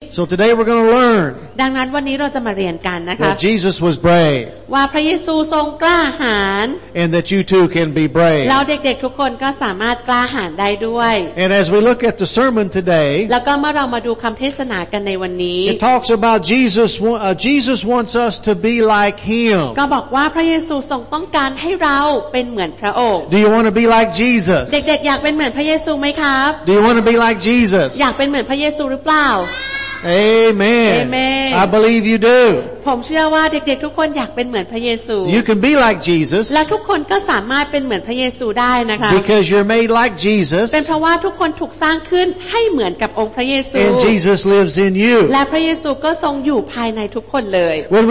So today we're going to learn ดังนั้นวันนี้เราจะมาเรียนกันนะคะ that Jesus was brave ว่าพระเยซูทรงกล้าหาญ and that you too can be brave. แล้วเด็กๆทุกคนก็สามารถกล้าหาญได้ด้วย And as we look at the sermon today, แล้วก็เมื่อเรามาดูคำเทศนากันในวันนี้ it talks about Jesus wants us to be like him. ก็บอกว่าพระเยซูทรงต้องการให้เราเป็นเหมือนพระองค์ Do you want to be like Jesus? เด็กๆอยากเป็นเหมือนพระเยซูไหมครับ Do you want to be like Jesus? อยากเป็นเหมือนพระเยซูหรือเปล่า Amen. Amen. I believe you do. ผมเชื่อว่าเด็กๆทุกคนอยากเป็นเหมือนพระเยซู You can be like Jesus และทุกคนก็สามารถเป็นเหมือนพระเยซูได้นะคะ because you're made like Jesus เป็นเพราะว่าทุกคนถูกสร้างขึ้นให้เหมือนกับองค์พระเยซู and Jesus lives in you. และพระเยซูก็ทรงอยู่ภายในทุกคนเลย When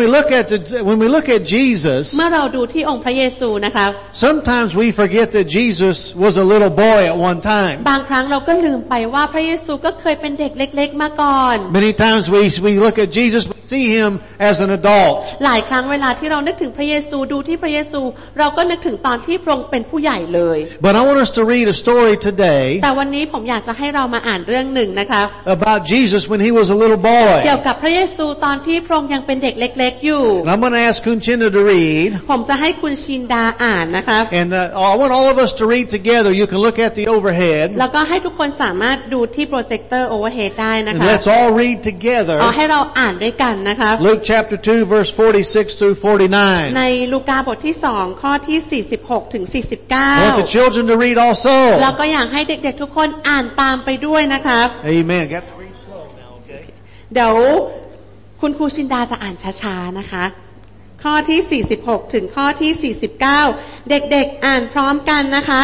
we look at Jesus, เมื่อเราดูที่องค์พระเยซูนะคะ sometimes we forget that Jesus was a little boy at one time. บางครั้งเราก็ลืมไปว่าพระเยซูก็เคยเป็นเด็กเล็กๆมาก่อน Many times we look at Jesus, we see him as an adult. หลายครั้งเวลาที่เรานึกถึงพระเยซูดูที่พระเยซูเราก็นึกถึงตอนที่พระองค์เป็นผู้ใหญ่เลย But I want us to read a story today แต่วันนี้ผมอยากจะให้เรามาอ่านเรื่องหนึ่งนะคะ about Jesus when he was a little เกี่ยว boy. กับพระเยซูตอนที่พระองค์ยังเป็นเด็กเล็กๆอยู่ And I'm going to ask Kunchina to read. ผมจะให้คุณชินดาอ่านนะคะ And I want all of us to read together. You can look at the overhead. แล้วก็ให้ทุกคนสามารถดูที่โปรเจคเตอร์โอเวอร์เฮดได้นะ And คะ let's all read together. ให้เราอ่านด้วยกันนะคะ Luke chapter 2 verse 46 through 49. ในลูกาบทที่2ข้อที่46ถึง I want the 49 children to read also. แล้วก็อยากให้เด็กๆทุกคนอ่านตามไปด้วยนะคะ Amen. Got to read slow now, okay? เดี๋ยวคุณครูชินดาจะอ่านช้าๆนะคะข้อที่46ถึงข้อที่49เด็กๆอ่านพร้อมกันนะคะ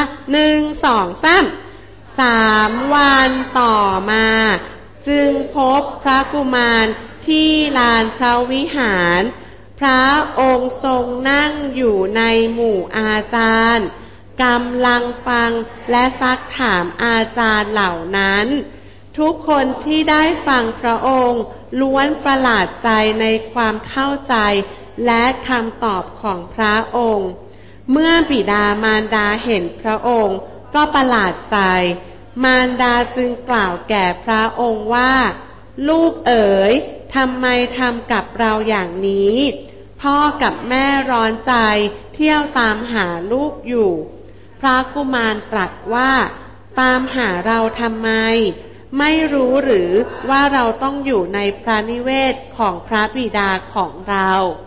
1 2 3 3 วันต่อมาจึงพบพระกุมารที่ลานพระวิหารพระองค์ทรงนั่งอยู่ในหมู่อาจารย์กำลังฟังและซักถามอาจารย์เหล่านั้นทุกคนที่ได้ฟังพระองค์ล้วนประหลาดใจในความเข้าใจและคำตอบของพระองค์เมื่อบิดามารดาเห็นพระองค์ก็ประหลาดใจมารดาจึงกล่าวแก่พระองค์ว่าลูกเอ๋ยทำไมทำกับเราอย่างนี้พ่อกับแม่ร้อนใจเที่ยวตามหาลูกอยู่พระกุมารตรัสว่าตามหาเราทำไมไม่รู้หรือว่าเราต้องอยู่ในพระนิเวศของพระบิดาของเรา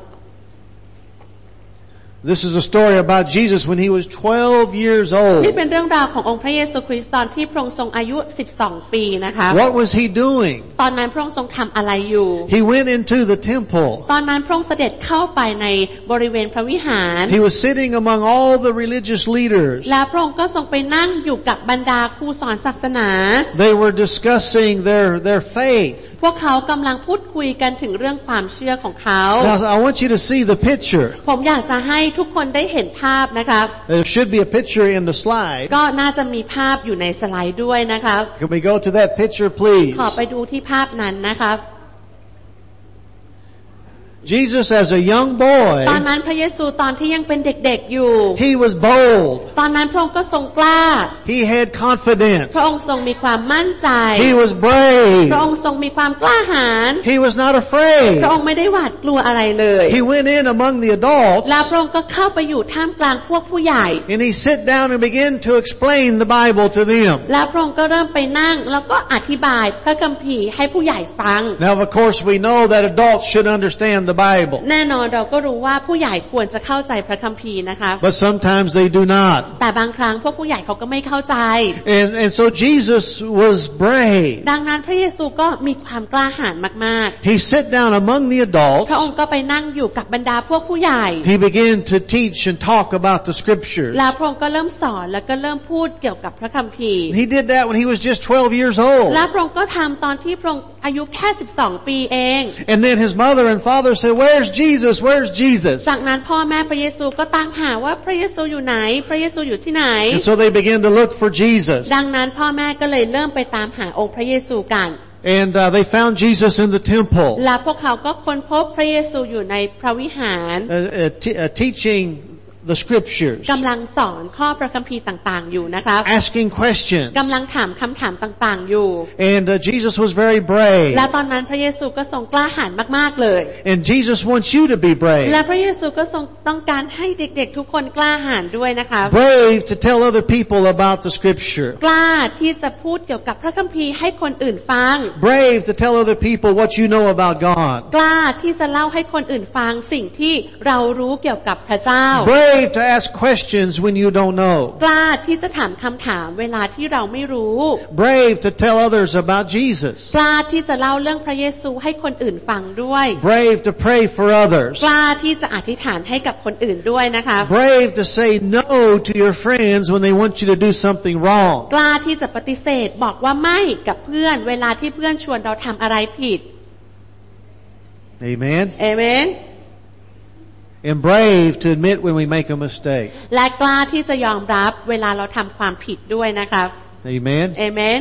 This is a story about Jesus when he was 12 years old. นี่เป็นเรื่องราวขององค์พระเยซูคริสต์ตอนที่พระองค์ทรงอายุ12ปีนะคะ What was he doing? ตอนนั้นพระองค์ทรงทำอะไรอยู่ He went into the temple. ตอนนั้นพระองค์เสด็จเข้าไปในบริเวณพระวิหาร He was sitting among all the religious leaders. และพระองค์ก็ทรงไปนั่งอยู่กับบรรดาครูสอนศาสนา They were discussing their faith. พวกเขากำลังพูดคุยกันถึงเรื่องความเชื่อของเขา Now I want you to see the picture. ผมอยากจะให้ทุกคนได้เห็นภาพนะครับ There should be a picture in the slide. ก็น่าจะมีภาพอยู่ในสไลด์ด้วยนะครับ Can we go to that picture, please? ขอไปดูที่ภาพนั้นนะครับ Jesus as a young boy, ตอนนั้นพระเยซูตอนที่ยังเป็นเด็กๆอยู่ he was bold. ตอนนั้นพระองค์ก็ทรงกล้า He had confidence. พระองค์ทรงมีความมั่นใจ He was brave. พระองค์ทรงมีความกล้าหาญ He was not afraid. พระองค์ไม่ได้หวาดกลัวอะไรเลย He went in among the adults แล้วพระองค์ก็เข้าไปอยู่ท่ามกลางพวกผู้ใหญ่ and he sat down and began to explain the Bible to them. แล้วพระองค์ก็เริ่มไปนั่งแล้วก็อธิบายพระคัมภีร์ให้ผู้ใหญ่ฟัง Now of course we know that adults should understand the Bible. แน่นอนเราก็รู้ว่าผู้ใหญ่ควรจะเข้าใจพระคัมภีร์นะคะ But sometimes they do not. แต่บางครั้งพวกผู้ใหญ่เขาก็ไม่เข้าใจ And so Jesus was brave. ดังนั้นพระเยซูก็มีความกล้าหาญมากๆ He sat down among the พระอง adults. ค์ก็ไปนั่งอยู่กับบรรดาพวกผู้ใหญ่ He began to teach and talk about the scriptures. แล้วพระองค์ก็เริ่มสอนแล้วก็เริ่มพูดเกี่ยวกับพระคัมภีร์ He did that when he was just 12 years old. และพระองค์ก็ทำตอนที่พระองค์อายุแค่12ปีเอง And then his mother and father said, "Where's Jesus? Where's Jesus?" จากนั้นพ่อแม่พระเยซูก็ตามหาว่าพระเยซูอยู่ไหนพระเยซูอยู่ที่ไหน And so they began to look for Jesus. ดังนั้นพ่อแม่ก็เลยเริ่มไปตามหาองค์พระเยซูกัน And they found Jesus in the temple, และพวกเขาก็ค้นพบพระเยซูอยู่ในพระวิหาร teaching the scriptures, กำลังสอนข้อพระคัมภีร์ต่างๆอยู่นะครับ asking questions. กำลังถามคำถามต่างๆอยู่ And Jesus was very brave. และตอนนั้นพระเยซูก็ทรงกล้าหาญมากๆเลย And Jesus wants you to be brave. และพระเยซูก็ทรงต้องการให้เด็กๆทุกคนกล้าหาญด้วยนะคะ Brave to tell other people about the scripture. กล้าที่จะพูดเกี่ยวกับพระคัมภีร์ให้คนอื่นฟัง Brave to tell other people what you know about God. กล้าที่จะเล่าให้คนอื่นฟังสิ่งที่เรารู้เกี่ยวกับพระเจ้า Brave to ask questions when you don't know. กล้าที่จะถามคำถามเวลาที่เราไม่รู้ Brave to tell others about Jesus. กล้าที่จะเล่าเรื่องพระเยซูให้คนอื่นฟังด้วย Brave to pray for others. กล้าที่จะอธิษฐานให้กับคนอื่นด้วยนะคะ Brave to say no to your friends when they want you to do something wrong. กล้าที่จะปฏิเสธบอกว่าไม่กับเพื่อนเวลาที่เพื่อนชวนเราทำอะไรผิด Amen. เอเมน And brave to admit when we make a mistake. และกล้าที่จะยอมรับเวลาเราทำความผิดด้วยนะครับ Amen. เอเมน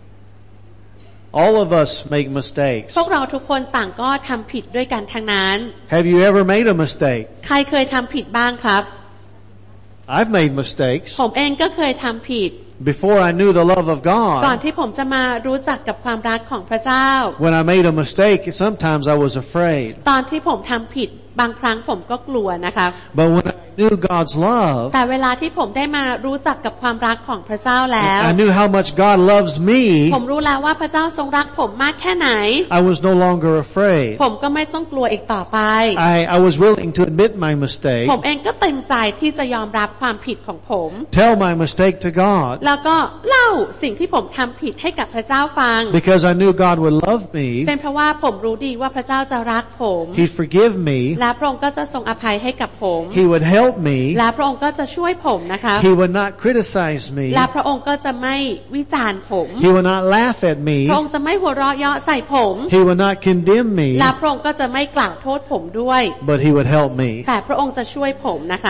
All of us make mistakes. พวกเราทุกคนต่างก็ทำผิดด้วยกันทั้งนั้น Have you ever made a mistake? ใครเคยทำผิดบ้างครับ I've made mistakes. ผมเองก็เคยทำผิด Before I knew the love of ก่อน God, ที่ผมจะมารู้จักกับความรักของพระเจ้า when I made a mistake, sometimes I was afraid. ตอนที่ผมทำผิดบางครั้งผมก็กลัวนะครับ But when I knew God's love, แต่เวลาที่ผมได้มารู้จักกับความรักของพระเจ้าแล้ว I knew how much God loves me, ผมรู้แล้วว่าพระเจ้าทรงรักผมมากแค่ไหน I was no longer afraid. ผมก็ไม่ต้องกลัวอีกต่อไป I was willing to admit my mistake, ผมเองก็เต็มใจที่จะยอมรับความผิดของผม tell my mistake to God, แล้วก็เล่าสิ่งที่ผมทำผิดให้กับพระเจ้าฟัง because I knew God would love me, เป็นเพราะว่าผมรู้ดีว่าพระเจ้าจะรักผม He'd forgive me, และพระองค์ก็จะทรงอภัยให้กับผม He would help me, และพระองค์ก็จะช่วยผมนะคะ He would not criticize me, และพระองค์ก็จะไม่วิจารณ์ผม He would not laugh at me, พระองค์จะไม่หัวเราะเยาะใส่ผม He would not condemn me, และพระองค์ก็จะไม่กล่าวโทษผมด้วย but He would help me. แต่พระองค์จะช่วยผมนะคะ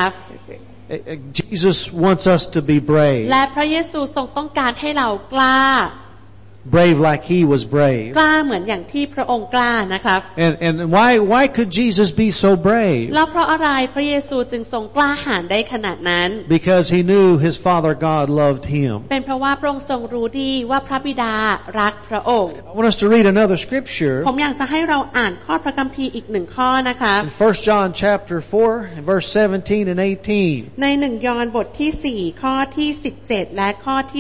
Jesus wants us to be brave, และพระเยซูทรงต้องการให้เรากล้า brave like He was brave. กล้าเหมือนอย่างที่พระองค์กล้านะครับ And why could Jesus be so brave? แล้วเพราะอะไรพระเยซูจึงทรงกล้าหาญได้ขนาดนั้น Because He knew His Father God loved Him. เป็นเพราะว่าพระองค์ทรงรู้ดีว่าพระบิดารักพระองค์ I want us to read another scripture ผมอยากจะให้เราอ่านข้อพระคัมภีร์อีกหนึ่งข้อนะคะ in 1 John chapter 4, verse 17 and 18. ใน1 ยอห์นบทที่ 4 ข้อที่ 17 และข้อที่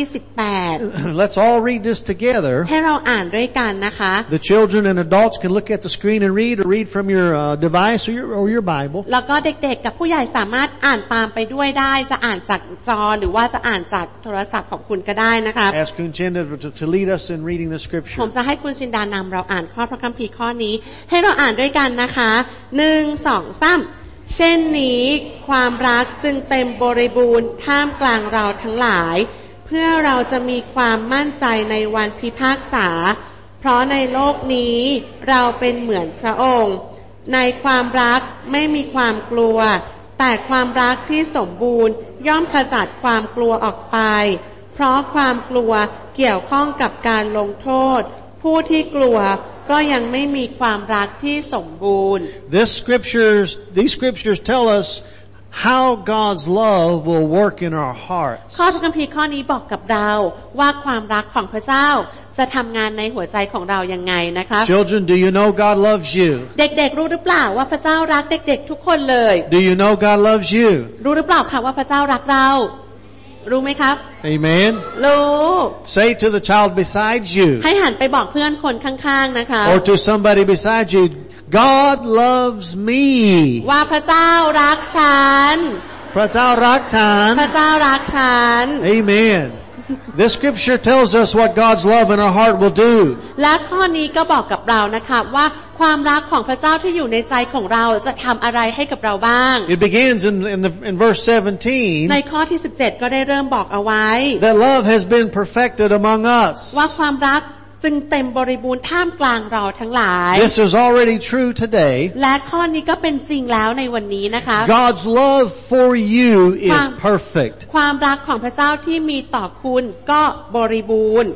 18 Let's all read this together. ให้เราอ่านด้วยกันนะคะ The children and adults can look at the screen and read, or read from your device or your Bible. แล้วก็เด็กๆกับผู้ใหญ่สามารถอ่านตามไปด้วยได้จะอ่านจากจอหรือว่าจะอ่านจากโทรศัพท์ของคุณก็ได้นะคะ Ask Kunchenda to lead us in reading the ผม scripture. จะให้คุณชินดานำเราอ่านข้อพระคัมภีร์ข้อนี้ให้เราอ่านด้วยกันนะคะ1 2 3เช่นนี้ความรักจึงเต็มบริบูรณ์ท่ามกลางเราทั้งหลายเพื่อเราจะมีความมั่นใจในวันพิพากษาเพราะในโลกนี้เราเป็นเหมือนพระองค์ในความรักไม่มีความกลัวแต่ความรักที่สมบูรณ์ย่อมขจัดความกลัวออกไปเพราะความกลัวเกี่ยวข้องกับการลงโทษผู้ที่กลัวก็ยังไม่มีความรักที่สมบูรณ์ These scriptures tell us how God's love will work in our hearts. ข้อพระคัมภีร์ข้อนี้บอกกับเราว่าความรักของพระเจ้าจะทำงานในหัวใจของเรายังไงนะคะ Children, do you know God loves you? เด็กๆรู้หรือเปล่าว่าพระเจ้ารักเด็กๆทุกคนเลย Do you know God loves you? รู้หรือเปล่าคะว่าพระเจ้ารักเรารู้ไหมครับ Amen. รู้ Say to the child beside you, ให้หันไปบอกเพื่อนคนข้างๆนะคะ or to somebody beside you, God loves me. ว่าพระเจ้ารักฉันพระเจ้ารักฉันพระเจ้ารักฉัน Amen. This scripture tells us what God's love in our heart will do. และข้อนี้ก็บอกกับเรานะคะว่าความรักของพระเจ้าที่อยู่ในใจของเราจะทำอะไรให้กับเราบ้าง It begins in verse 17. ในข้อที่ 17 ก็ได้เริ่มบอกเอาไว้ That love has been perfected among us. ว่าความรักจึงเต็มบริบูรณ์ท่ามกลางเราทั้งหลาย This is already true today. และข้อนี้ก็เป็นจริงแล้วในวันนี้นะคะ God's love for you is perfect. ความรักของพระเจ้าที่มีต่อคุณก็บริบูรณ์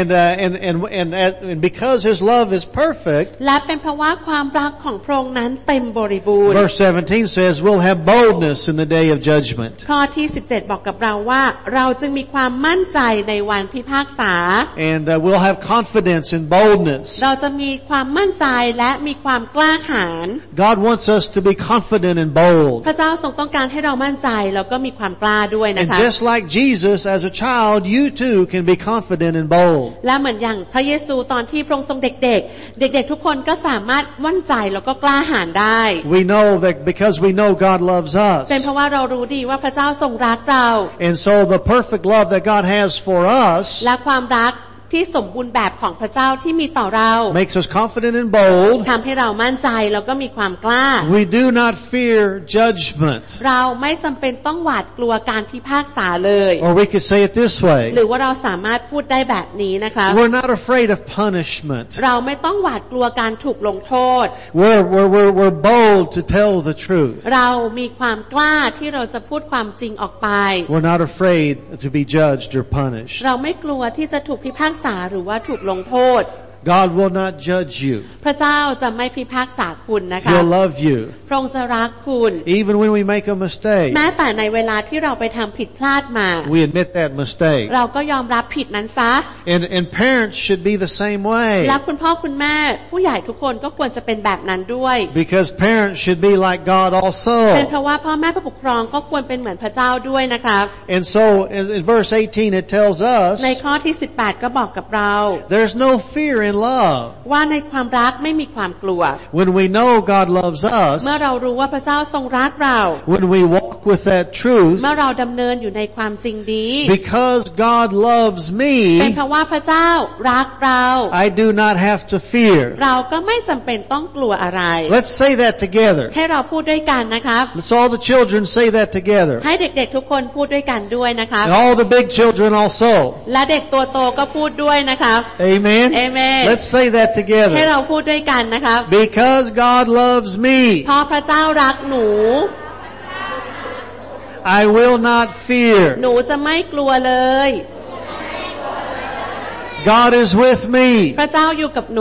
And because His love is perfect, และเป็นเพราะว่าความรักของพระองค์นั้นเต็มบริบูรณ์ verse 17 says, we'll have boldness in the day of judgment. ข้อที่17บอกกับเราว่าเราจึงมีความมั่นใจในวันพิพากษา And we'll have confidence and boldness. เราจะมีความมั่นใจและมีความกล้าหาญ God wants us to be confident and bold. พระเจ้าทรงต้องการให้เรามั่นใจแล้วก็มีความกล้าด้วยนะ And คะ just like Jesus as a child, you too can be confident and bold. และเหมือนอย่างพระเยซูตอนที่พระองค์ทรงเด็กๆทุกคนก็สามารถมั่นใจแล้วก็กล้าหาญได้ We know that because we know God loves us. เป็นเพราะว่าเรารู้ดีว่าพระเจ้าทรงรักเรา And so the perfect love that God has for us และความรักที่สมบูรณ์แบบของพระเจ้าที่มีต่อเรา makes us confident and bold. ทำให้เรามั่นใจแล้วก็มีความกล้า We do not fear judgment. เราไม่จำเป็นต้องหวาดกลัวการพิพากษาเลย Or we could say it this ห way. รือว่าเราสามารถพูดได้แบบนี้นะคะ We're not afraid of punishment. เราไม่ต้องหวาดกลัวการถูกลงโทษ We're bold to tell the truth. เรามีความกล้าที่เราจะพูดความจริงออกไป We're not afraid to be judged or punished. เราไม่กลัวที่จะถูกพิพากษาหรือว่าถูกลงโทษ God will not judge you. พระเจ้าจะไม่พิพากษาคุณนะคะ He'll love you. พระองค์จะรักคุณ Even when we make a mistake, แม้แต่ในเวลาที่เราไปทำผิดพลาดมา we admit that mistake. เราก็ยอมรับผิดนั้นซะ And parents should be the same way. และคุณพ่อคุณแม่ผู้ใหญ่ทุกคนก็ควรจะเป็นแบบนั้นด้วย Because parents should be like God เป็น also. เพราะว่าพ่อแม่ผู้ปกครองก็ควรเป็นเหมือนพระเจ้าด้วยนะคะ And so in verse 18 it tells us ในข้อที่18ก็บอกกับเรา there's no fear in love. ว่าในความรักไม่มีความกลัว When we know God loves us, เมื่อเรารู้ว่าพระเจ้าทรงรักเรา when we walk with that truth, เมื่อเราดำเนินอยู่ในความจริงดี because God loves เป็น me, เพราะว่าพระเจ้ารักเรา I do not have to fear. เราก็ไม่จำเป็นต้องกลัวอะไร Let's say that together. ให้เราพูดด้วยกันนะคะ Let's all the children say that together. ให้เด็กๆทุกคนพูดด้วยกันด้วยนะคะ And all the big children also. และเด็กตัวโตก็พูดด้วยนะคะ Amen? Amen. Let's say that ให้ together. เราพูดด้วยกันนะคะ Because God loves me, เพราะพระเจ้ารักหนู I will not fear. หนูจะไม่กลัวเลย God is with me. พระเจ้าอยู่กับหนู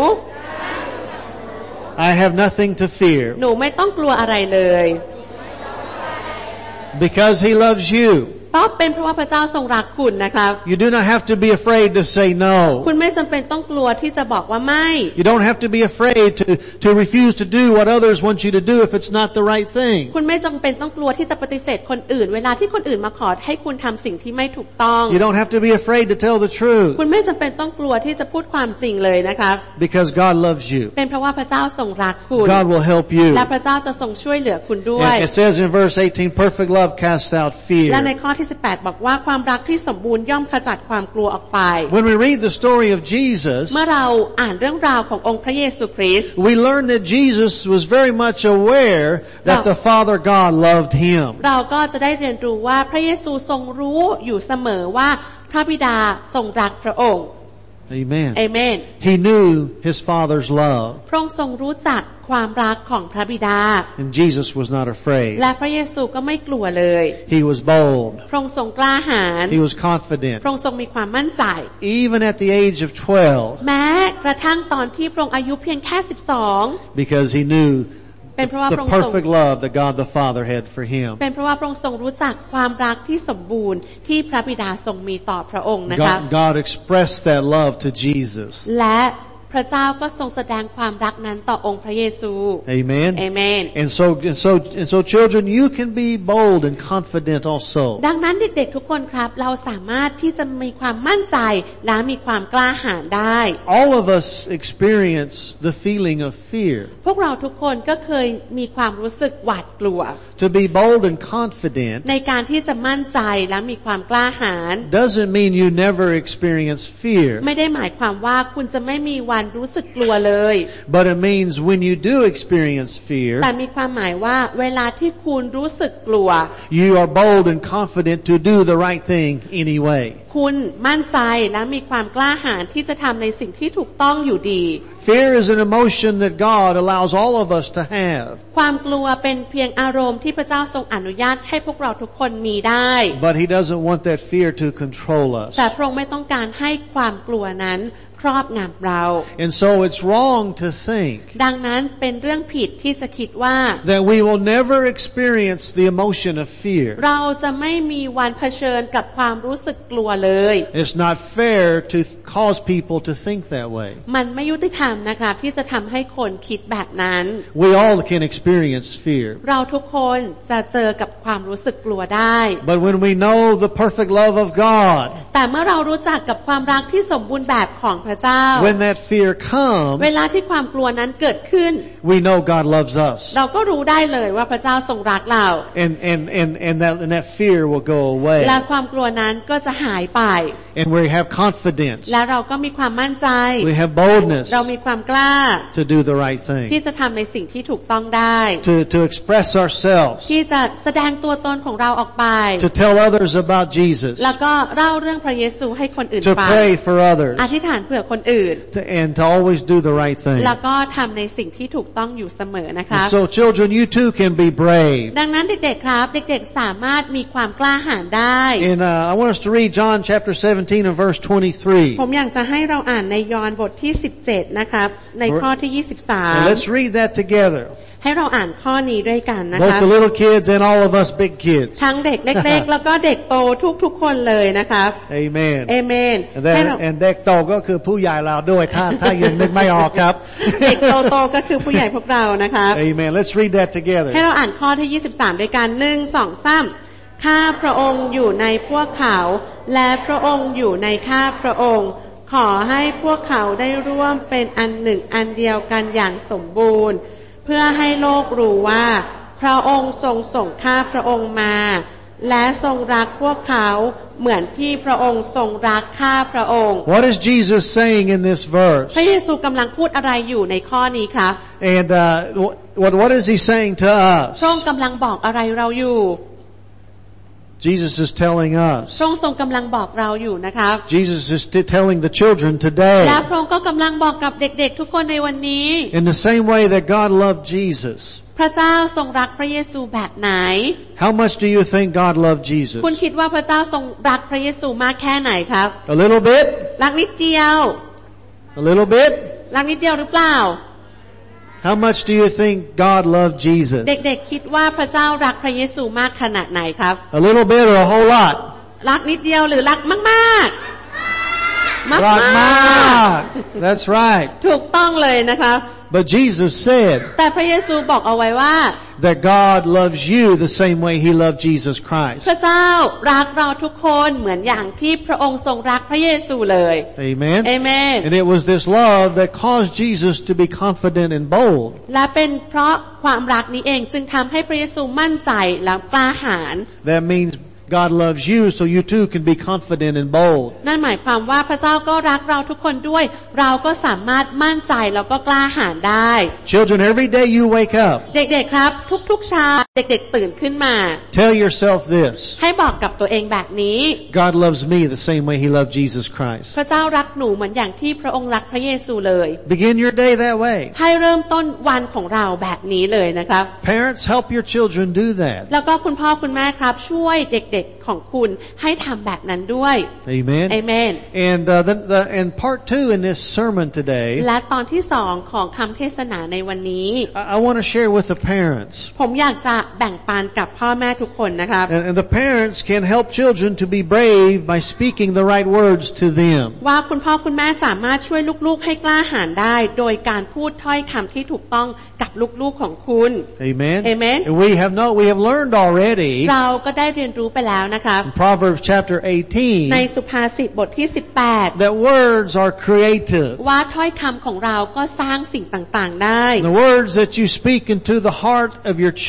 I have nothing to fear. หนูไม่ต้องกลัวอะไรเลย Because He loves you. เพราะเป็นเพราะว่าพระเจ้าทรงรักคุณนะครับ You do not have to be afraid to say คุ no. ณไม่จำเป็นต้องกลัวที่จะบอกว่าไม่ You don't have to be afraid to refuse to do what others want you to do if it's not the right thing. คุณไม่จำเป็นต้องกลัวที่จะปฏิเสธคนอื่นเวลาที่คนอื่นมาขอให้คุณทำสิ่งที่ไม่ถูกต้อง You don't have to be afraid to tell the truth. คุณไม่จำเป็นต้องกลัวที่จะพูดความจริงเลยนะครับ Because God loves you. เป็นเพราะว่าพระเจ้าทรงรักคุณ God will help you. และพระเจ้าจะทรงช่วยเหลือคุณด้วย And it says in verse 18, perfect love casts out และใน fear. ข้อที่18บอกว่าความรักที่สมบูรณ์ย่อมขจัดความกลัวออกไป When we read the story of Jesus, เมื่อเราอ่านเรื่องราวขององค์พระเยซูคริสต์ we learn that Jesus was very much aware that the Father God loved Him. เราก็จะได้เรียนรู้ว่าพระเยซูทรงรู้อยู่เสมอว่าพระบิดาทรงรักพระองค์ Amen. เอเมน He knew His Father's love. พระองค์ทรงรู้จักความรักของพระบิดา And Jesus was not afraid. และพระเยซูก็ไม่กลัวเลย He was bold. พระองค์ทรงกล้าหาญ He was confident. พระองค์ทรงมีความมั่นใจ Even at the age of 12, แม้กระทั่งตอนที่พระองค์อายุเพียงแค่12 because He knew เป็นเพราะว่าพ the ระองค์ทรง perfect love that God the Father had for Him. เป็นเพราะว่าพระองค์ทรงรู้จักความรักที่สมบูรณ์ที่พระบิดาทรงมีต่อพระองค์นะคะ God expressed that love to Jesus. และพระเจ้าก็ทรงแสดงความรักนั้นต่อองค์พระเยซู Amen. Amen. And so children, you can be bold and confident also. ดังนั้นเด็กๆทุกคนครับเราสามารถที่จะมีความมั่นใจและมีความกล้าหาญได้ All of us experience the feeling of fear. พวกเราทุกคนก็เคยมีความรู้สึกหวาดกลัว To be bold and confident ในการที่จะมั่นใจและมีความกล้าหาญ doesn't mean you never experience fear. ไม่ได้หมายความว่าคุณจะไม่มีวันวันรู้สึกกลัวเลย But it means when you do experience fear, แต่มีความหมายว่าเวลาที่คุณรู้สึกกลัว you are bold and confident to do the right thing anyway. คุณมั่นใจและมีความกล้าหาญที่จะทำในสิ่งที่ถูกต้องอยู่ดี Fear is an emotion that God allows all of us to have. ความกลัวเป็นเพียงอารมณ์ที่พระเจ้าทรงอนุญาตให้พวกเราทุกคนมีได้ But He doesn't want that fear to control us. แต่พระองค์ไม่ต้องการให้ความกลัวนั้นครอบงำเรา And so it's wrong to think ดังนั้นเป็นเรื่องผิดที่จะคิดว่า that we will never experience the emotion of fear. เราจะไม่มีวันเผชิญกับความรู้สึกกลัวเลย It's not fair to cause people to think that way. มันไม่ยุติธรรมนะครับที่จะทำให้คนคิดแบบนั้น We all can experience fear. เราทุกคนจะเจอกับความรู้สึกกลัวได้ But when we know the perfect love of God, แต่เมื่อเรารู้จักกับความรักที่สมบูรณ์แบบของพระเจ้า when that fear เว comes, ลาที่ความกลัวนั้นเกิดขึ้น we know God loves us. เราก็รู้ได้เลยว่าพระเจ้าทรงรักเรา And that fear will go และ away. ความกลัวนั้นก็จะหายไป And we have confidence. และเราก็มีความมั่นใจ We have boldness เรามีความกล้า to do the right ที่ thing. จะทำในสิ่งที่ถูกต้องได้ To express ourselves. ที่จะแสดงตัวตนของเราออกไป To tell others about Jesus. แล้วก็เล่าเรื่องพระเยซูให้คนอื่น To ฟัง pray for others. อธิษฐานเผื่อคนอื่น And to always do the right thing. แล้วก็ทำในสิ่งที่ถูกต้องอยู่เสมอนะคะ So children, you too can be brave. ดังนั้นเด็กๆครับเด็กๆสามารถมีความกล้าหาญได้ And I want us to read John chapter 17 and verse 23. ผมอยากจะให้เราอ่านในยอห์นบทที่17นะครับในข้อที่ And let's read that together. 23ให้เราอ่านข้อนี้ด้วยกันนะ Both คะ the little kids and all of us big kids. ทั้งเด็กเล็กๆแล้วก็เด็กโตทุกๆคนเลยนะครับ Amen. เอเมน And เด็กโตก็คือผู้ใหญ่เราด้วยถ้ายังนึกไม่ออกครับเด็กโตก็คือผู้ใหญ่พวกเรานะคะ Amen. Let's read that together. ให้เราอ่านข้อที่23ด้วยกัน1 2 3ข้าพระองค์อยู่ในพวกเขาและพระองค์อยู่ในข้าพระองค์ขอให้พวกเขาได้ร่วมเป็นอันหนึ่งอันเดียวกันอย่างสมบูรณ์เพื่อให้โลกรู้ว่าพระองค์ทรงส่งข้าพระองค์มาและทรงรักพวกเขาเหมือนที่พระองค์ทรงรักข้าพระองค์ What is Jesus saying in this verse? พระเยซูกำลังพูดอะไรอยู่ในข้อนี้ครับ And what is he saying to us? พระองค์กำลังบอกอะไรเราอยู่ Jesus is telling us. พระองค์ทรงกำลังบอกเราอยู่นะครับ Jesus is telling the children และ today. พระองค์ก็กำลังบอกกับเด็กๆทุกคนในวันนี้ In the same way that God loved Jesus. พระเจ้าทรงรักพระเยซูแบบไหน How much do you think God loved Jesus? คุณคิดว่าพระเจ้าทรงรักพระเยซูมากแค่ไหนครับ A little bit? รักนิดเดียว A little bit? รักนิดเดียวหรือเปล่า How much do you think God loved Jesus? เด็กๆคิดว่าพระเจ้ารักพระเยซูมากขนาดไหนครับ A little bit or a whole lot? รักนิดเดียวหรือรักมากๆมาก That's right. ถูกต้องเลยนะครับ But Jesus said แต่พระเยซูบอกเอาไว้ว่า that God loves you the same way He loved Jesus Christ. พระเจ้ารักเราทุกคนเหมือนอย่างที่พระองค์ทรงรักพระเยซูเลย Amen. Amen. And it was this love that caused Jesus to be confident and bold. และเป็นเพราะความรักนี้เองจึงทำให้พระเยซูมั่นใจและกล้าหาญ That means God loves you so you too can be confident and bold. นั่นหมายความว่าพระเจ้าก็รักเราทุกคนด้วย เราก็สามารถมั่นใจแล้วก็กล้าหาญได้ Children, every day you wake up, เด็กๆครับทุกๆเช้าเด็กๆตื่นขึ้นมา tell yourself this. ให้บอกกับตัวเองแบบนี้ God loves me the same way He loved Jesus Christ. พระเจ้ารักหนูเหมือนอย่างที่พระองค์รักพระเยซูเลย Begin your day that way. ให้เริ่มต้นวันของเราแบบนี้เลยนะครับ Parents, help your children do that. แล้วก็คุณพ่อคุณแม่ครับช่วยเด็กๆของคุณให้ทำแบบนั้นด้วย Amen. Amen. And part 2 in this sermon today, และตอนที่2ของคำเทศนาในวันนี้ I want to share with the parents. ผมอยากจะแบ่งปันกับพ่อแม่ทุกคนนะครับ And the parents can help children to be brave by speaking the right words to them. ว่าคุณพ่อคุณแม่สามารถช่วยลูกๆให้กล้าหาญได้โดยการพูดถ้อยคำที่ถูกต้องกับลูกๆของคุณ Amen. Amen. And we have learned already เราก็ได้เรียนรู้ไปแล้วนะครับ in Proverbs chapter ใน 18 สุภาษิตบทที่ that words are creative. 18ว่าถ้อยคำของเราก็สร้างสิ่งต่างๆได้ The words that you speak into the heart of your children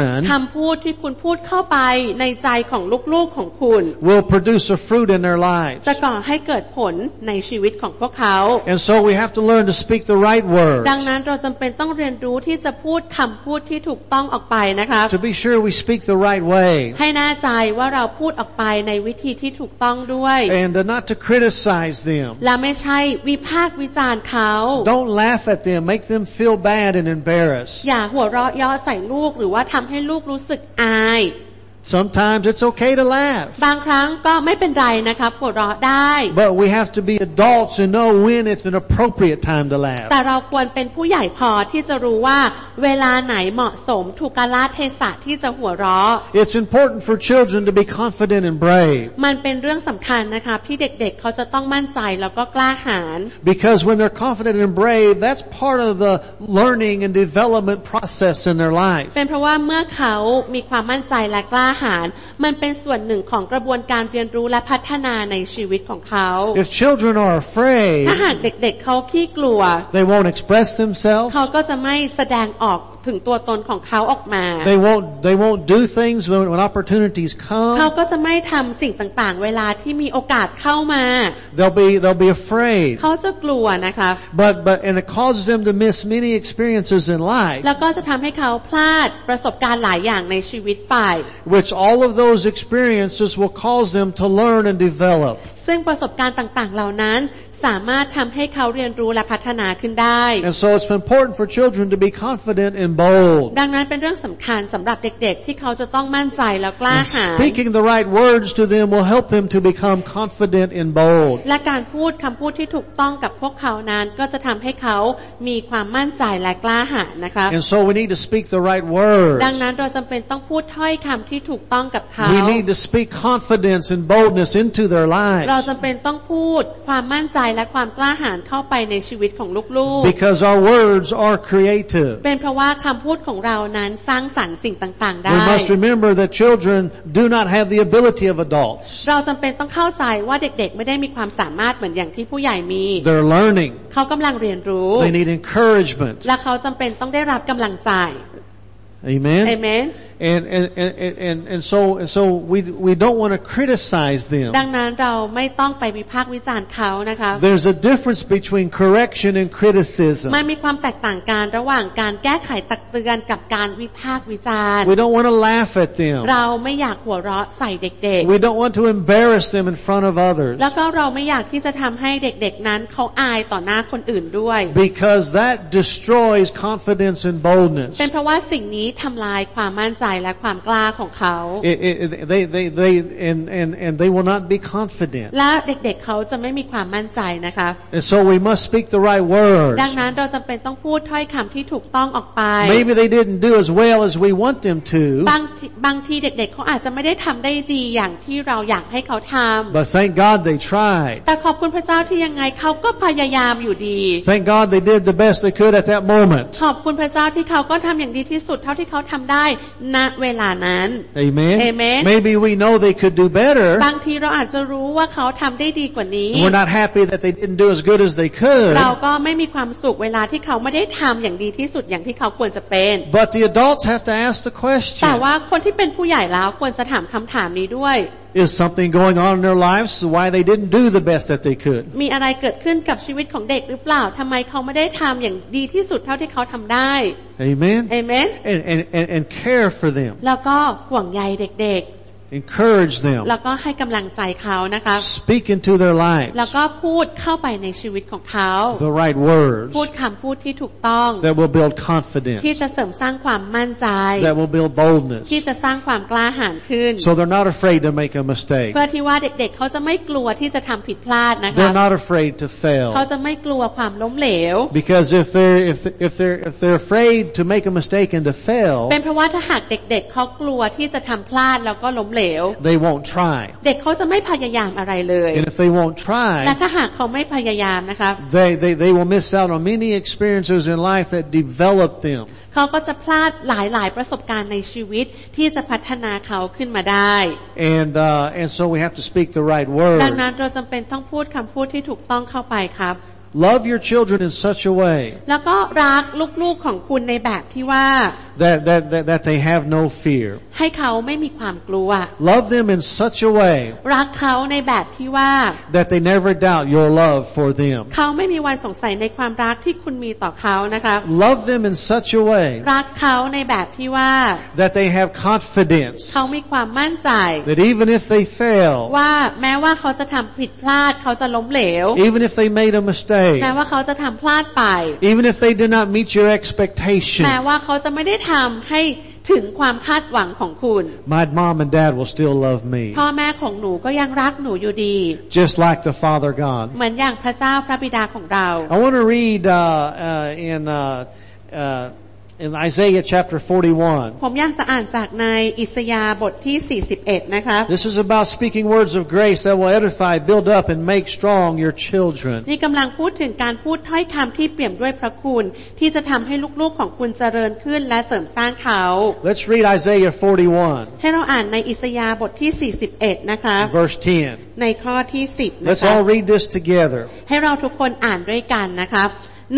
children คำพูดที่คุณพูดเข้าไปในใจของลูกๆของคุณ will produce a fruit in their lives. จะก่อให้เกิดผลในชีวิตของพวกเขา And so we have to learn to speak the right words. ดังนั้นเราจำเป็นต้องเรียนรู้ที่จะพูดคำพูดที่ถูกต้องออกไปนะครับ To be sure we speak the right way. ให้แน่ใจว่าเราพูดออกไปในวิธีที่ถูกต้องด้วย And not to criticize them. และไม่ใช่วิพากษ์วิจารณ์เขา Don't laugh at them. Make them feel bad and embarrassed. อย่าหัวเราะเยาะใส่ลูกหรือว่าทำให้ลูกรู้สึกอาย Sometimes it's okay to laugh. บางครั้งก็ไม่เป็นไรนะครับหัวเราะได้ But we have to be adults and know when it's an appropriate time to laugh. แต่เราควรเป็นผู้ใหญ่พอที่จะรู้ว่าเวลาไหนเหมาะสมถูกกาลเทศะที่จะหัวเราะ It's important for children to be confident and brave. มันเป็นเรื่องสำคัญนะครับที่เด็กๆเขาจะต้องมั่นใจแล้วก็กล้าหาญ Because when they're confident and brave, that's part of the learning and development process in their life. เป็นเพราะว่าเมื่อเขามีความมั่นใจและกล้าหาญมันเป็นส่วนหนึ่งของกระบวนการเรียนรู้และพัฒนาในชีวิตของเขา If children are afraid, ถ้าหากเด็กๆเขาขี้กลัว they won't express themselves. เขาก็จะไม่แสดงออกถึงตัวตนของเขาออกมา They won't do things when opportunities เขา come. ก็จะไม่ทำสิ่งต่างๆเวลาที่มีโอกาสเข้ามา They'll be afraid. เขาจะกลัวนะคะ And it causes them to miss many experiences in life, แล้วก็จะทำให้เขาพลาดประสบการณ์หลายอย่างในชีวิตไป which all of those experiences will cause them to learn and develop. ซึ่งประสบการณ์ต่างๆเหล่านั้นสามารถทำให้เขาเรียนรู้และพัฒนาขึ้นได้ And so it's important for children to be confident and bold. ดังนั้นเป็นเรื่องสำคัญสำหรับเด็กๆที่เขาจะต้องมั่นใจแล้วกล้า And หาญ speaking the right words to them will help them to become confident and bold. และการพูดคำพูดที่ถูกต้องกับพวกเขานั้นก็จะทำให้เขามีความมั่นใจและกล้าหาญนะคะ And so we need to speak the right words. ดังนั้นเราจำเป็นต้องพูดถ้อยคำที่ถูกต้องกับเขา We need to speak confidence and boldness into their เรา lives. จำเป็นต้องพูดความมั่นใจและความกล้าหาญเข้าไปในชีวิตของลูกๆ Because our words are creative. เป็นเพราะว่าคำพูดของเรานั้นสร้างสรรค์สิ่งต่างๆได้ We must remember that children do not have the ability of adults. เราจำเป็นต้องเข้าใจว่าเด็กๆไม่ได้มีความสามารถเหมือนอย่างที่ผู้ใหญ่มี They're learning. เขากำลังเรียนรู้ They need encouragement. และเขาจำเป็นต้องได้รับกำลังใจ Amen? เอเมน And so we don't want to criticize them. ดังนั้นเราไม่ต้องไปวิพากษ์วิจารณ์เขานะคะ There's a difference between correction and criticism. มันมีความแตกต่างกันระหว่างการแก้ไขตักเตือนกับการวิพากษ์วิจารณ์ We don't want to laugh at them. เราไม่อยากหัวเราะใส่เด็ก We don't want to embarrass them in front of ๆ others. แล้วก็เราไม่อยากที่จะทำให้เด็กๆนั้นเขาอายต่อหน้าคนอื่นด้วย Because that destroys confidence and boldness. เป็นเพราะว่าสิ่งนี้ทำลายความมั่นใจและความกล้าของเขา And they will not be confident. และเด็กๆเขาจะไม่มีความมั่นใจนะคะ And so we must speak the right words. ดังนั้นเราจำเป็นต้องพูดถ้อยคำที่ถูกต้องออกไป Maybe they didn't do as well as we want them to. บางทีเด็กๆเขาอาจจะไม่ได้ทำได้ดีอย่างที่เราอยากให้เขาทำ But thank God they tried. แต่ขอบคุณพระเจ้าที่ยังไงเขาก็พยายามอยู่ดี Thank God they did the best they could at that moment. ขอบคุณพระเจ้าที่เขาก็ทำอย่างดีที่สุดเท่าที่เขาทำได้ณเวลานั้น Amen. Amen. Maybe we know they could do better. บางทีเราอาจจะรู้ว่าเขาทำได้ดีกว่านี้ We're not happy that they didn't do as good as they could. เราก็ไม่มีความสุขเวลาที่เขาไม่ได้ทำอย่างดีที่สุดอย่างที่เขาควรจะเป็น But the adults have to ask the แต่ question. ว่าคนที่เป็นผู้ใหญ่แล้วควรจะถามคำถามนี้ด้วย Is something going on in their lives why they didn't do the best that they could? มีอะไรเกิดขึ้นกับชีวิตของเด็กหรือเปล่าทำไมเขาไม่ได้ทำอย่างดีที่สุดเท่าที่เขาทำได้ Amen. เอเมน And care for them. แล้วก็ห่วงใยเด็ก Encourage ๆ them. แล้วก็ให้กำลังใจเขานะคะ Speak into their lives แล้วก็พูดเข้าไปในชีวิตของเขา the right words พูดคำพูดที่ถูกต้อง that will build confidence, ที่จะเสริมสร้างความมั่นใจ that will build boldness, ที่จะสร้างความกล้าหาญขึ้น so they're not afraid to make a mistake. เพื่อที่ว่าเด็กๆเขาจะไม่กลัวที่จะทำผิดพลาดนะคะ They're not afraid to เขา fail. จะไม่กลัวความล้มเหลว Because if they're afraid to make a mistake and to เป็น fail, เพราะว่าถ้าหากเด็กๆเขากลัวที่จะทำพลาดแล้วก็ล้มเหลว they won't try. เด็กเขาจะไม่พยายามอะไรเลย And if they won't และ try, ถ้าหากเขาไม่พยายามนะคะ they will miss out on many experiences in life that develop them. เขาก็จะพลาดหลายๆประสบการณ์ในชีวิตที่จะพัฒนาเขาขึ้นมาได้ And so we have to speak the right ดัง words. นั้นเราจำเป็นต้องพูดคำพูดที่ถูกต้องเข้าไปครับ Love your children in such a way แล้วก็รักลูกๆของคุณในแบบที่ว่า that they have no fear ให้เขาไม่มีความกลัว Love them in such a way รักเขาในแบบที่ว่า that they never doubt your love for them เขาไม่มีวันสงสัยในความรักที่คุณมีต่อเขานะคะ Love them in such a way รักเขาในแบบที่ว่า that they have confidence เขามีความมั่นใจ that even if they fail ว่าแม้ว่าเขาจะทำผิดพลาดเขาจะล้มเหลว even if they made a mistake แม้ว่าเขาจะทำพลาดไป even if they did not meet your expectation แม้ว่าเขาจะไม่ได้ทำให้ถึงความคาดหวังของคุณ my mom and dad will still love me พ่อแม่ของหนูก็ยังรักหนูอยู่ดี just like the Father God เหมือนอย่างพระเจ้าพระบิดาของเรา I want to read in Isaiah chapter 41. ผมอยากจะอ่านจากในอิสยาห์บทที่41นะครับ This is about speaking words of grace that will edify, build up and make strong your children. นี่กำลังพูดถึงการพูดถ้อยคำที่เปี่ยมด้วยพระคุณที่จะทำให้ลูกๆของคุณเจริญขึ้นและเสริมสร้างเขา Let's read Isaiah 41. ให้เราอ่านในอิสยาห์บทที่41นะครับ Verse 10. ในข้อที่10นะ Let's ครับ all read this together. ให้เราทุกคนอ่านด้วยกันนะครับ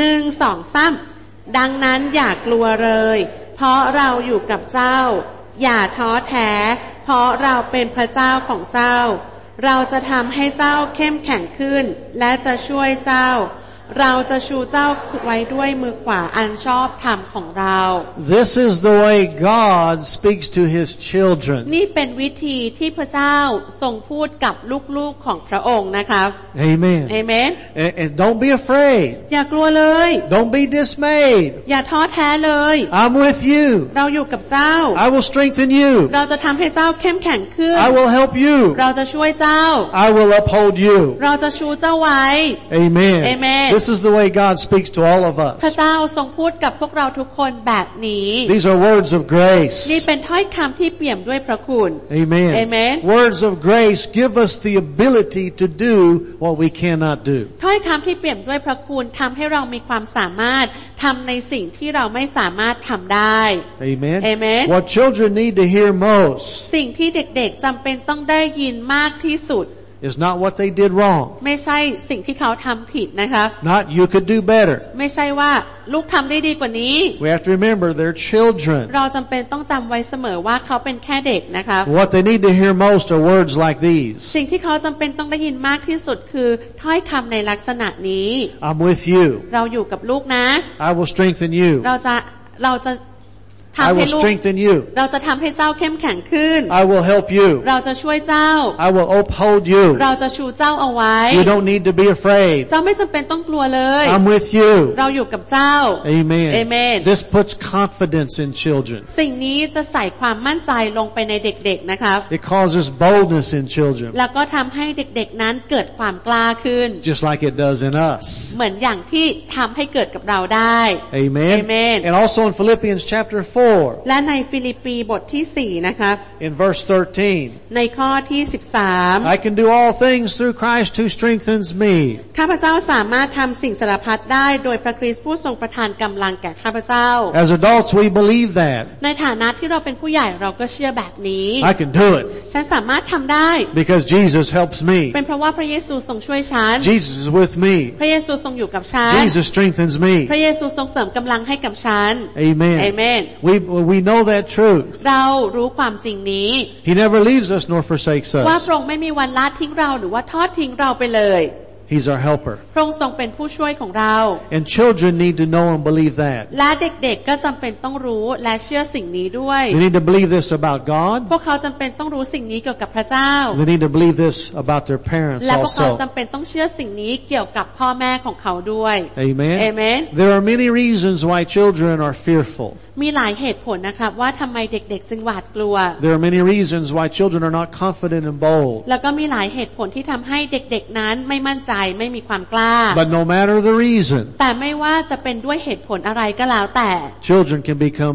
1 2 3ดังนั้นอย่ากลัวเลยเพราะเราอยู่กับเจ้าอย่าท้อแท้เพราะเราเป็นพระเจ้าของเจ้าเราจะทำให้เจ้าเข้มแข็งขึ้นและจะช่วยเจ้าเราจะชูเจ้าไว้ด้วยมือขวาอันชอบธรรมของเรา This is the way God speaks to His children. นี่เป็นวิธีที่พระเจ้าทรงพูดกับลูกๆของพระองค์นะครับ Amen. Amen. And don't be afraid. อย่ากลัวเลย Don't be dismayed. อย่าท้อแท้เลย I'm with you. เราอยู่กับเจ้า I will strengthen you. เราจะทำให้เจ้าเข้มแข็งขึ้น I will help you. เราจะช่วยเจ้า I will uphold you. เราจะชูเจ้าไว้ Amen. Amen. This is the way God speaks to all of พระ us. เจ้าทรงพูดกับพวกเราทุกคนแบบนี้ These are words of นี่ grace. เป็นถ้อยคำที่เปี่ยมด้วยพระคุณ Amen. Amen. Words of grace give us the ability to do what we cannot do. ถ้อยคำที่เปี่ยมด้วยพระคุณทำให้เรามีความสามารถทำในสิ่งที่เราไม่สามารถทำได้ Amen. Amen. What children need to hear most สิ่งที่เด็กๆจำเป็นต้องได้ยินมากที่สุด is not what they did wrong. ไม่ใช่สิ่งที่เขาทำผิดนะคะ Not you could do better. ไม่ใช่ว่าลูกทำได้ดีกว่านี้ We have to remember they're children. เราจำเป็นต้องจำไว้เสมอว่าเขาเป็นแค่เด็กนะคะ What they need to hear most are words like these. สิ่งที่เขาจำเป็นต้องได้ยินมากที่สุดคือถ้อยคำในลักษณะนี้ I'm with you. เราอยู่กับลูกนะ I will strengthen you. เราจะทำ I ให้ will ลูก strengthen you. เราจะทำให้เจ้าเข้มแข็งขึ้น I will help you. เราจะช่วยเจ้า I will uphold you. เราจะชูเจ้าเอาไว้ You don't need to be afraid. เจ้าไม่จำเป็นต้องกลัวเลย I'm with you. เราอยู่กับเจ้า Amen. Amen. This puts confidence in children. สิ่งนี้จะใส่ความมั่นใจลงไปในเด็กๆนะครับ It causes boldness in children, แล้วก็ทำให้เด็กๆนั้นเกิดความกล้าขึ้น just like it does in us. เหมือนอย่างที่ทำให้เกิดกับเราได้ Amen. Amen. And also in Philippians chapter 4, และในฟิลิปปีบทที่4นะครับ in verse 13, ในข้อที่13 I can do all things through Christ who strengthens me. ข้าพเจ้าสามารถทำสิ่งสารพัดได้โดยพระคริสต์ผู้ทรงประทานกำลังแก่ข้าพเจ้า As adults, we believe that. ในฐานะที่เราเป็นผู้ใหญ่เราก็เชื่อแบบนี้ I can do it ฉันสามารถทำได้ because Jesus helps me. เป็นเพราะว่าพระเยซูทรงช่วยฉัน Jesus is with me. พระเยซูทรงอยู่กับฉัน Jesus strengthens พ me. ระเยซูทรงเสริมกำลังให้กับฉัน Amen. Amen. We know that truth. เรารู้ความจริงนี้ He never leaves us nor forsakes ว่า us. พระองค์ไม่มีวันละทิ้งเราหรือว่าทอดทิ้งเราไปเลย He's our helper. พระองค์ทรงเป็นผู้ช่วยของเรา And children need to know and believe that. และเด็กๆก็จำเป็นต้องรู้และเชื่อสิ่งนี้ด้วย They need to believe this about God. พวกเขาจำเป็นต้องรู้สิ่งนี้เกี่ยวกับพระเจ้า They need to believe this about their parents และพวกเขา also. จำเป็นต้องเชื่อสิ่งนี้เกี่ยวกับพ่อแม่ของเขาด้วย Amen. Amen. There are many reasons why children are fearful. มีหลายเหตุผลนะครับว่าทำไมเด็กๆจึงหวาดกลัว There are many reasons why children are not confident and bold. แล้วก็มีหลายเหตุผลที่ทำให้เด็กๆนั้นไม่มั่นใจไม่มีความกล้า But no matter the reason, แต่ไม่ว่าจะเป็นด้วยเหตุผลอะไรก็แล้วแต่ children can become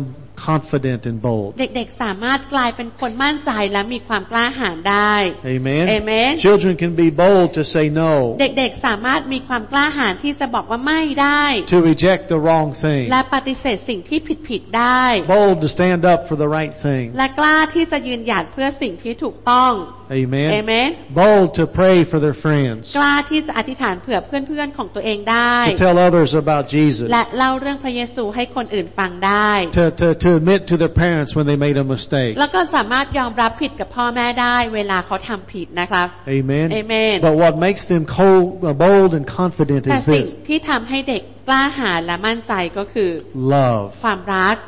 confident and bold. เด็กๆสามารถกลายเป็นคนมั่นใจและมีความกล้าหาญได้ Amen. Amen. Children can be bold to say no. เด็กๆสามารถมีความกล้าหาญที่จะบอกว่าไม่ได้ To reject the wrong thing. และปฏิเสธสิ่งที่ผิดๆได้ Bold to stand up for the right thing. และกล้าที่จะยืนหยัดเพื่อสิ่งที่ถูกต้อง Amen. Amen. Bold to pray for their friends. กล้าที่จะอธิษฐานเผื่อเพื่อนๆของตัวเองได้ To tell others about Jesus. และเล่าเรื่องพระเยซูให้คนอื่นฟังได้ To admit to their parents when they made a mistake. แล้วก็สามารถยอมรับผิดกับพ่อแม่ได้เวลาเขาทำผิดนะครับ Amen. Amen. But what makes them bold and confident แต่ is สิ่ง this. ที่ทำให้เด็กกล้าหาญและมั่นใจก็คือ Love. ความรัก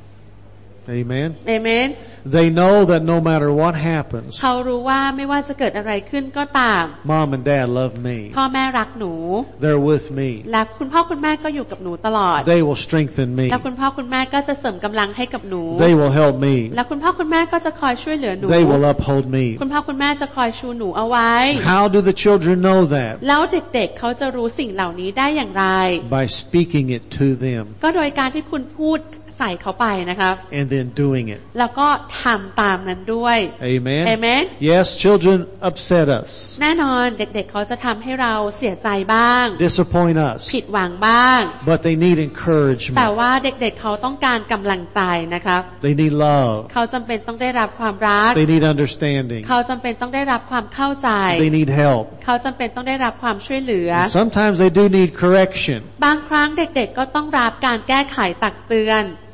Amen. Amen. They know that no matter what happens, เขารู้ว่าไม่ว่าจะเกิดอะไรขึ้นก็ตาม Mom and Dad love me. พ่อแม่รักหนู They're with me. และคุณพ่อคุณแม่ก็อยู่กับหนูตลอด They will strengthen me. และคุณพ่อคุณแม่ก็จะเสริมกำลังให้กับหนู They will help me. และคุณพ่อคุณแม่ก็จะคอยช่วยเหลือหนู They will uphold me. คุณพ่อคุณแม่จะคอยชูหนูเอาไว้ How do the children know that? แล้วเด็กๆเขาจะรู้สิ่งเหล่านี้ได้อย่างไร By speaking it to them ก็โดยการที่คุณพูดใส่เขาไปนะครับ and then doing it. แล้วก็ทำตามนั้นด้วย Amen. Amen. Yes, children upset us, แน่นอนเด็กๆเขาจะทำให้เราเสียใจบ้าง disappoint us, ผิดหวังบ้าง but they need แต่ encouragement. ว่าเด็กๆเขาต้องการกำลังใจนะครับ They need love. เขาจำเป็นต้องได้รับความรัก They need understanding. เขาจำเป็นต้องได้รับความเข้าใจ They need help. เขาจำเป็นต้องได้รับความช่วยเหลือ Sometimes they do need correction. บางครั้งเด็กๆก็ต้องรับการแก้ไขตักเตือน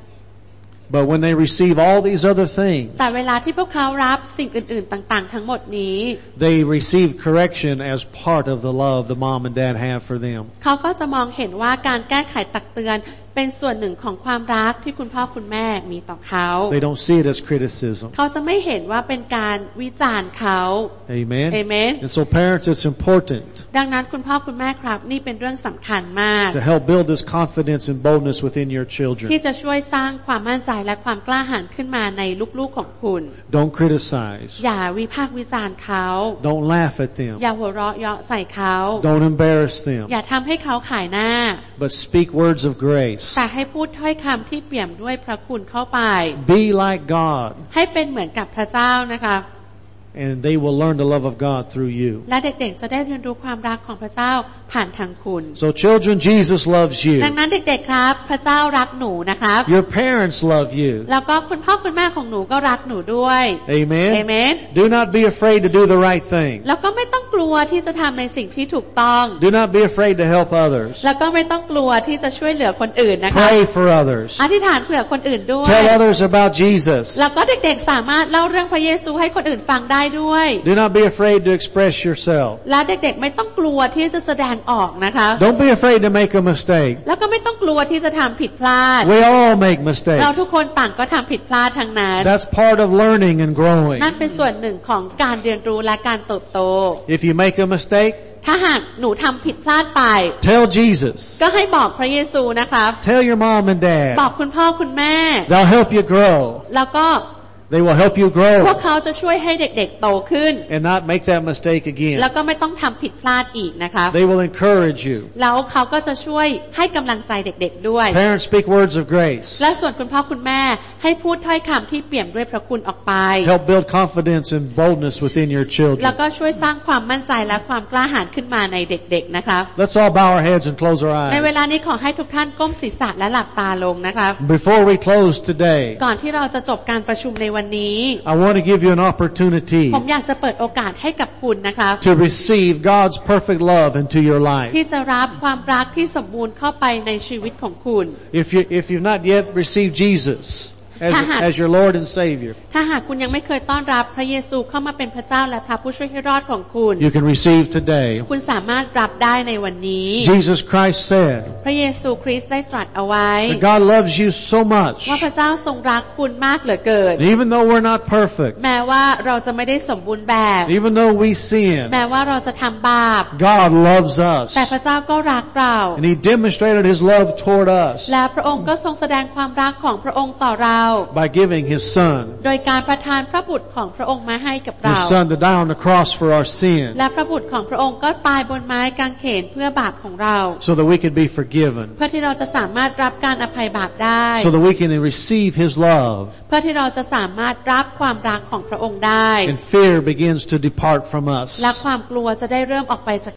But when they receive all these other things, แต่เวลาที่พวกเขารับสิ่งอื่นๆต่างๆทั้งหมดนี้ they receive correction as part of the love the mom and dad have for them. เขาก็จะมองเห็นว่าการแก้ไขตักเตือนเป็นส่วนหนึ่งของความรักที่คุณพ่อคุณแม่มีต่อเขา They don't see it as criticism. เขาจะไม่เห็นว่าเป็นการวิจารณ์เขา Amen. Amen. And so parents, it's important ดังนั้นคุณพ่อคุณแม่ครับนี่เป็นเรื่องสำคัญมาก to help build this confidence and boldness within your children. ที่จะช่วยสร้างความมั่นใจและความกล้าหาญขึ้นมาในลูกๆของคุณ Don't criticize. อย่าวิพากษ์วิจารณ์เขา Don't laugh at them. อย่าหัวเราะเยาะใส่เขา Don't embarrass them. อย่าทำให้เขาขายหน้า But speak words of grace. แต่ให้พูดถ้อยคำที่เปี่ยมด้วยพระคุณเข้าไป Be like God. ให้เป็นเหมือนกับพระเจ้านะคะ And they will learn the love of God through you. และเด็กๆจะได้เรียนรู้ความรักของพระเจ้าผ่านทางคุณ So children, Jesus loves you. ดังนั้นเด็กๆครับพระเจ้ารักหนูนะครับ Your parents love you. แล้วก็คุณพ่อคุณแม่ของหนูก็รักหนูด้วย Amen. Amen. Do not be afraid to do the right thing. แล้วก็ไม่ต้องกลัวที่จะทำในสิ่งที่ถูกต้อง Do not be afraid to help others. แล้วก็ไม่ต้องกลัวที่จะช่วยเหลือคนอื่นนะคะ Pray for others. อธิษฐานเผื่อคนอื่นด้วย Tell others about Jesus. แล้วก็เด็กๆสามารถเล่าเรื่องพระเยซูให้คนอื่นฟังได้ด้วย Do not be afraid to express yourself. และเด็กๆไม่ต้องกลัวที่จะแสดงออกนะคะ Don't be afraid to make a mistake. แล้วก็ไม่ต้องกลัวที่จะทำผิดพลาด We all make เราทุ mistakes. กคนต่างก็ทำผิดพลาดทั้งนั้น That's part of learning and growing. นั่นเป็นส่วนหนึ่งของการเรียนรู้และการเติบโต If you make a mistake, ถ้าหากหนูทำผิดพลาดไป tell Jesus. ก็ให้บอกพระเยซูนะครับ Tell your mom and บอ dad. กคุณพ่อคุณแม่ They'll help you grow. แล้วก็ They will help you พว grow กเขาจะช่วยให้เด็กๆโตขึ้น and not make that mistake แล้ว again. ก็ไม่ต้องทำผิดพลาดอีกนะคะ They will encourage you. แล้วเขาก็จะช่วยให้กำลังใจเด็กๆด้วย Parents, speak words of grace. และส่วนคุณพ่อคุณแม่ให้พูดถ้อยคำที่เปี่ยมด้วยพระคุณออกไป Help build confidence and boldness within your แล้ว children. ก็ช่วยสร้างความมั่นใจและความกล้าหาญขึ้นมาในเด็กๆนะคะ Let's all bow our heads and close our ในเว eyes. ลานี้ขอให้ทุกท่านก้มศีรษะและหลับตาลงนะคะ Before we close today, ก่อนที่เราจะจบการประชุมในวันนี้ I want to give you an opportunity ผมอยากจะเปิดโอกาสให้กับคุณนะคะ to receive God's perfect love into your life. ที่จะรับความรักที่สมบูรณ์เข้าไปในชีวิตของคุณ If you've not yet received Jesus as your Lord and Savior, ถ้าหากคุณยังไม่เคยต้อนรับพระเยซูเข้ามาเป็นพระเจ้าและพระผู้ช่วยให้รอดของคุณ you can receive today. คุณสามารถรับได้ในวันนี้ Jesus Christ said พระเยซูคริสต์ได้ตรัสเอาไว้ that God loves you so much. ว่าพระเจ้าทรงรักคุณมากเหลือเกิน And even though we're not perfect, แม้ว่าเราจะไม่ได้สมบูรณ์แบบ even though we sin, แม้ว่าเราจะทำบาป God loves us. แต่พระเจ้าก็รักเรา And He demonstrated His love toward us และพระองค์ก็ทรงแสดงความรักของพระองค์ต่อเรา by giving His Son. โดยการประทานพระบุตรของพระองค์มาให้กับเรา His Son to die on the cross for our sin. และพระบุตรของพระองค์ก็ตายบนไม้กางเขนเพื่อบาปของเรา So that we could be forgiven. เพื่อที่เราจะสามารถรับการอภัยบาปได้ So that we can receive His love. เพื่อที่เราจะสามารถรับความรักของพระองค์ได้ And fear begins to depart from us. และความกลัวจะได้เริ่มออกไปจาก